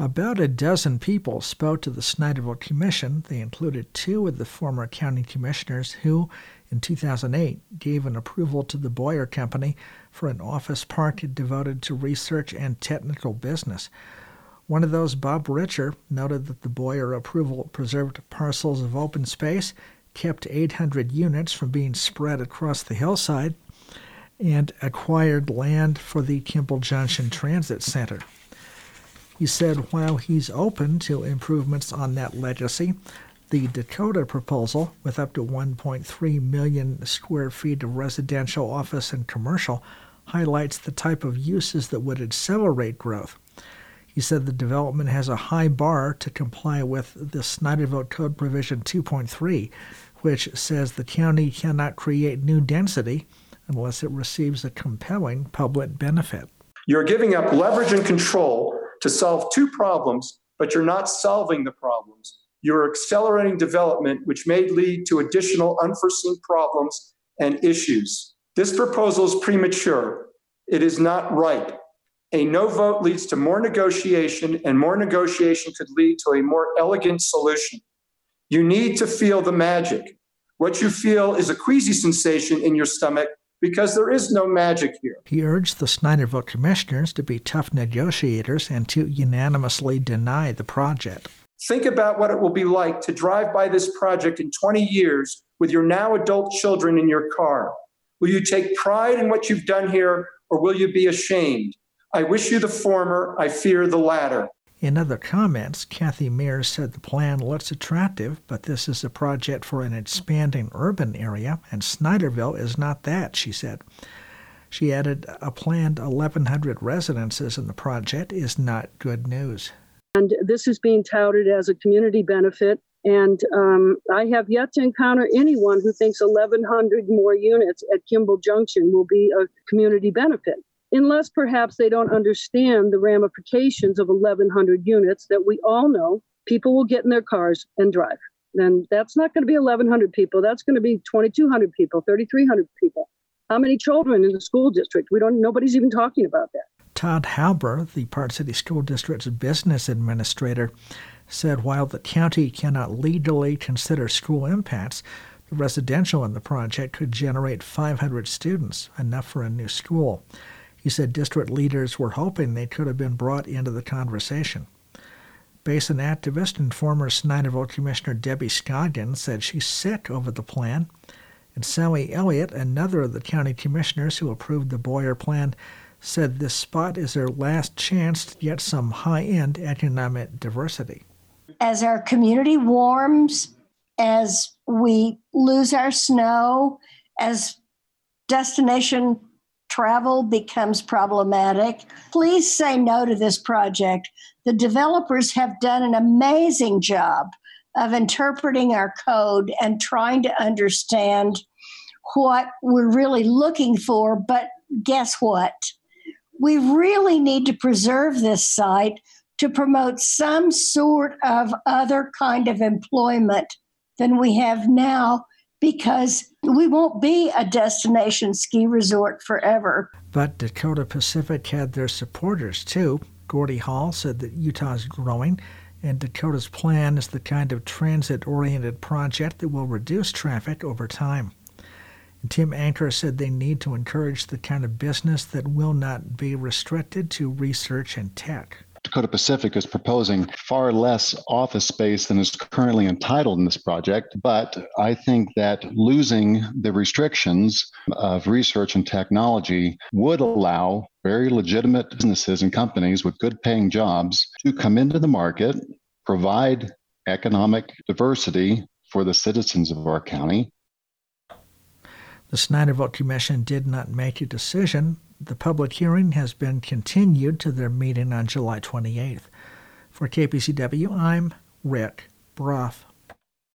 About a dozen people spoke to the Snyderville Commission. They included two of the former county commissioners who, in 2008, gave an approval to the Boyer Company for an office park devoted to research and technical business. One of those, Bob Richer, noted that the Boyer approval preserved parcels of open space, kept 800 units from being spread across the hillside, and acquired land for the Kimball Junction Transit Center. He said while he's open to improvements on that legacy, the Dakota proposal, with up to 1.3 million square feet of residential, office, and commercial, highlights the type of uses that would accelerate growth. He said the development has a high bar to comply with the Snyderville Code Provision 2.3, which says the county cannot create new density unless it receives a compelling public benefit. You're giving up leverage and control to solve two problems, but you're not solving the problems. You're accelerating development, which may lead to additional unforeseen problems and issues. This proposal is premature. It is not right. A no vote leads to more negotiation, and more negotiation could lead to a more elegant solution. You need to feel the magic. What you feel is a queasy sensation in your stomach because there is no magic here. He urged the Snyderville commissioners to be tough negotiators and to unanimously deny the project. Think about what it will be like to drive by this project in 20 years with your now adult children in your car. Will you take pride in what you've done here, or will you be ashamed? I wish you the former, I fear the latter. In other comments, Kathy Mears said the plan looks attractive, but this is a project for an expanding urban area, and Snyderville is not that, she said. She added a planned 1,100 residences in the project is not good news. And this is being touted as a community benefit, and I have yet to encounter anyone who thinks 1,100 more units at Kimball Junction will be a community benefit, unless perhaps they don't understand the ramifications of 1,100 units that we all know people will get in their cars and drive. And that's not going to be 1,100 people. That's going to be 2,200 people, 3,300 people. How many children in the school district? Nobody's even talking about that. Todd Halber, the Park City School District's business administrator, said while the county cannot legally consider school impacts, the residential in the project could generate 500 students, enough for a new school. He said district leaders were hoping they could have been brought into the conversation. Basin activist and former Snyderville Commissioner Debbie Scoggins said she's sick over the plan. And Sally Elliott, another of the county commissioners who approved the Boyer plan, said this spot is their last chance to get some high-end economic diversity. As our community warms, as we lose our snow, as destination travel becomes problematic, please say no to this project. The developers have done an amazing job of interpreting our code and trying to understand what we're really looking for. But guess what? We really need to preserve this site to promote some sort of other kind of employment than we have now, because we won't be a destination ski resort forever. But Dakota Pacific had their supporters, too. Gordy Hall said that Utah's growing, and Dakota's plan is the kind of transit-oriented project that will reduce traffic over time. And Tim Anker said they need to encourage the kind of business that will not be restricted to research and tech. Dakota Pacific is proposing far less office space than is currently entitled in this project, but I think that losing the restrictions of research and technology would allow very legitimate businesses and companies with good paying jobs to come into the market, provide economic diversity for the citizens of our county. The Snyderville Commission did not make a decision. The public hearing has been continued to their meeting on July 28th. For KPCW, I'm Rick Brough.